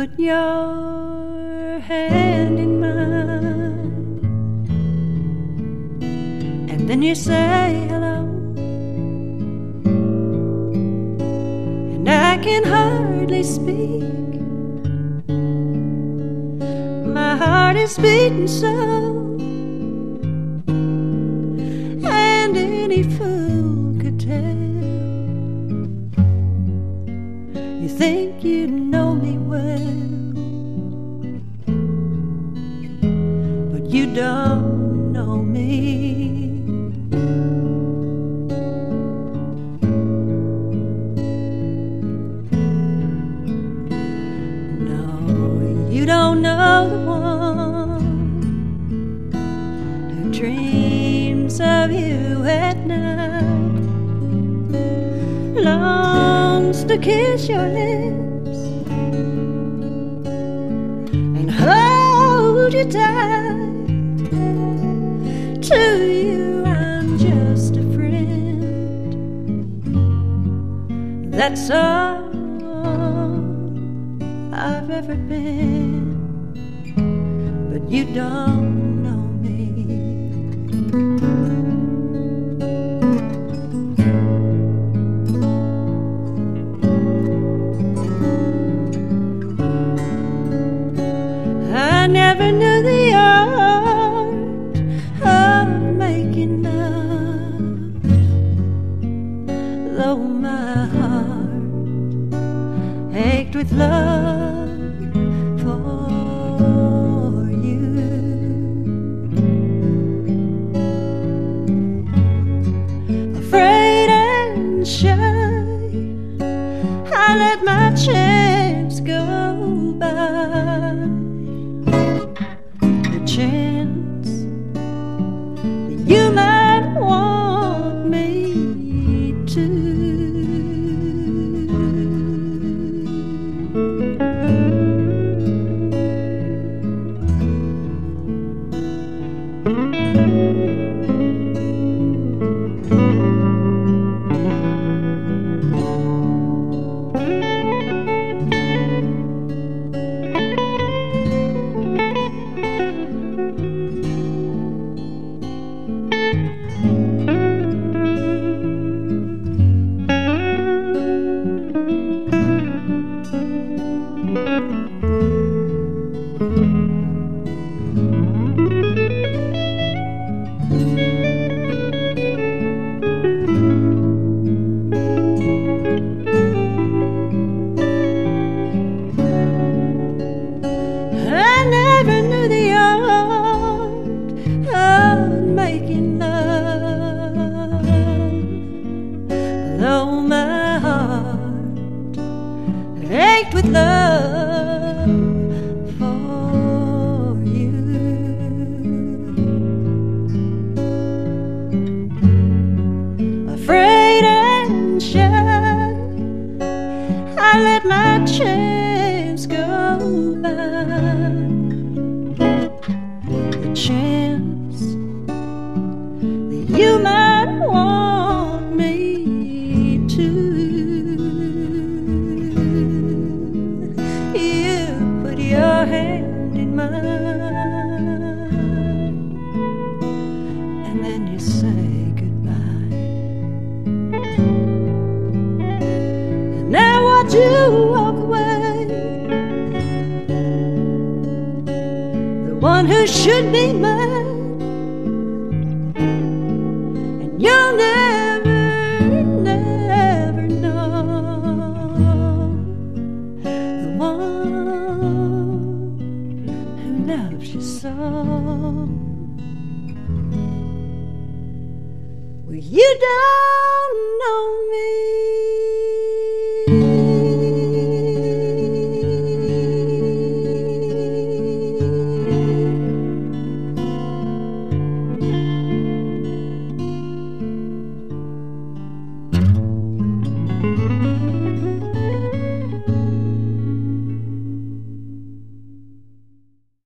put your hand in mine, and then you say hello, and I can hardly speak. My heart is beating so, and any fool could tell. You think you know me well, but you don't know me. No, you don't know the one who dreams of you at night, longs to kiss your lips and hold you tight. To you I'm just a friend, that's all I've ever been, but you don't know me. I never knew the art of making love, though my heart ached with love for you. Afraid and shy, I let my chance go by. The chance that you might want me to. Making love, though my heart ached with love for you. Afraid and shy, I let my chance go by. The chance you might want me to. You put your hand in mine, and then you say goodbye. And now watch you walk away, the one who should be mine. You'll never, never know the one who loves you so. Well, you don't know me.